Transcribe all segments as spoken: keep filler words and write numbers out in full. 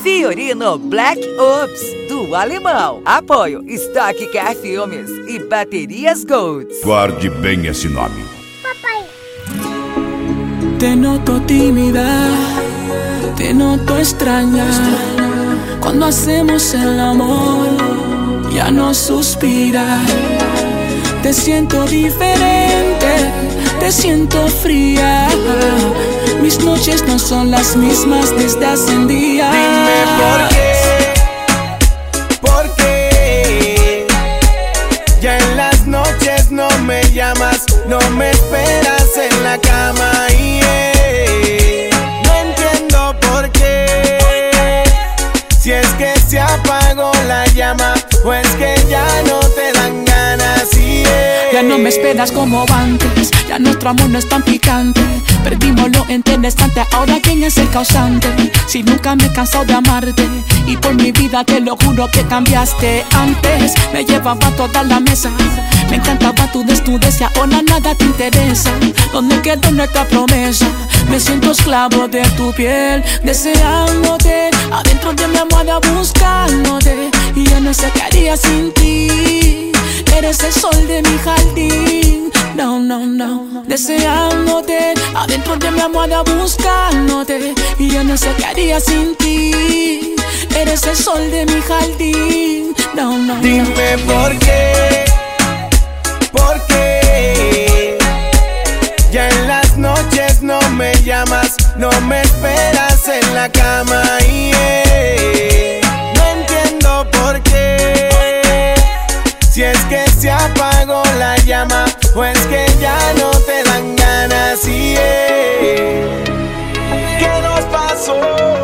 Fiorino Black Ops, do Alemão. Apoio Stock Car Filmes e Baterias Gold. Guarde bem esse nome. Papai. Te noto tímida, te noto extraña. Cuando hacemos el amor, ya no suspiras. Te siento diferente, te siento fría. Mis noches no son las mismas desde hace un día. Dime por qué, por qué. Ya en las noches no me llamas, no me esperas en la cama. Yeah. No entiendo por qué. Si es que se apagó la llama o es que ya no te dan ganas. Yeah. Ya no me esperas como antes, ya nuestro amor no es tan picante. Perdimos lo interesante, ahora quién es el causante. Si nunca me he cansado de amarte y por mi vida te lo juro que cambiaste. Antes me llevaba a toda la mesa, me encantaba tu desnudez y ahora nada te interesa. ¿Dónde quedó nuestra promesa? Me siento esclavo de tu piel, deseándote, adentro de mi almohada buscándote. Y yo no sé qué haría sin ti. Eres el sol de mi jardín, no, no, no. Deseándote, adentro de mi almohada buscándote. Y yo no sé qué haría sin ti. Eres el sol de mi jardín, no, no, no. Dime por qué, por qué. Ya en las noches no me llamas, no me esperas en la cama. Yeah. No entiendo por qué. Si es que se apagó la llama o es que ya no te dan ganas. Yeah. ¿Qué nos pasó?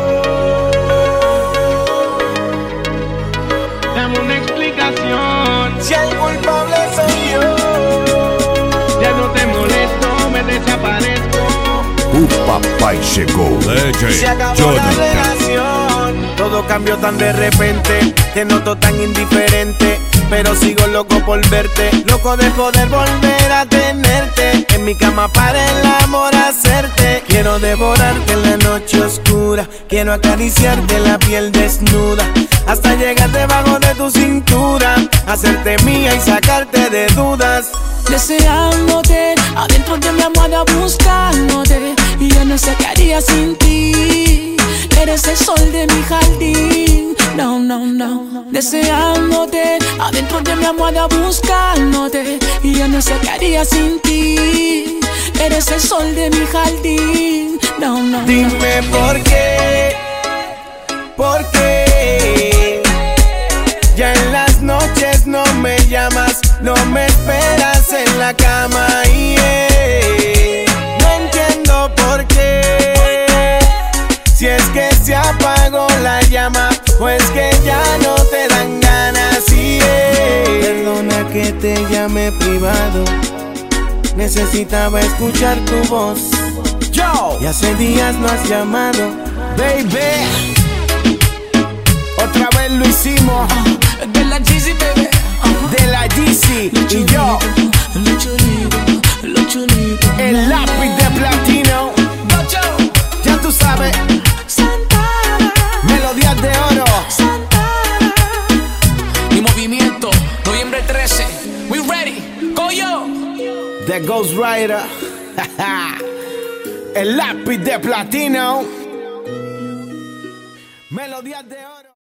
Dame una explicación. Si el culpable soy yo. Ya no te molesto, me desaparezco. O papai chegou. Se acabó la relación. Todo cambió tan de repente. Te noto tan indiferente, pero sigo loco por verte. Loco de poder volver a tenerte en mi cama para el amor hacerte. Quiero devorarte en la noche oscura. Quiero acariciarte la piel desnuda hasta llegar debajo de tu cintura, hacerte mía y sacarte de dudas. Deseándote, adentro de mi almohada buscándote. Y yo no sé qué haría sin ti. Eres el sol de mi jardín, no, no, no. Deseándote, adentro de mi almohada buscándote. Y yo no sé qué haría sin ti. Eres el sol de mi jardín, no, no, no. Dime por qué, por qué. Ya en las noches no me llamas, no me esperas en la cama. Yeah. No entiendo por qué. Si es que se apagó la llama o es que ya no te dan ganas. Yeah. Perdona que te llame privado, necesitaba escuchar tu voz. Yo. Y hace días no has llamado, baby. Otra vez lo hicimos. Uh, de la Jeezy, baby. Uh-huh. De la Jeezy y yo. Lo chulito, lo chulito. El lápiz de platino. Ya tú sabes. Santana. Melodías de oro. Santana. Mi movimiento, noviembre trece. We ready. Go yo. The Ghost Rider. El lápiz de platino. Melodías de oro.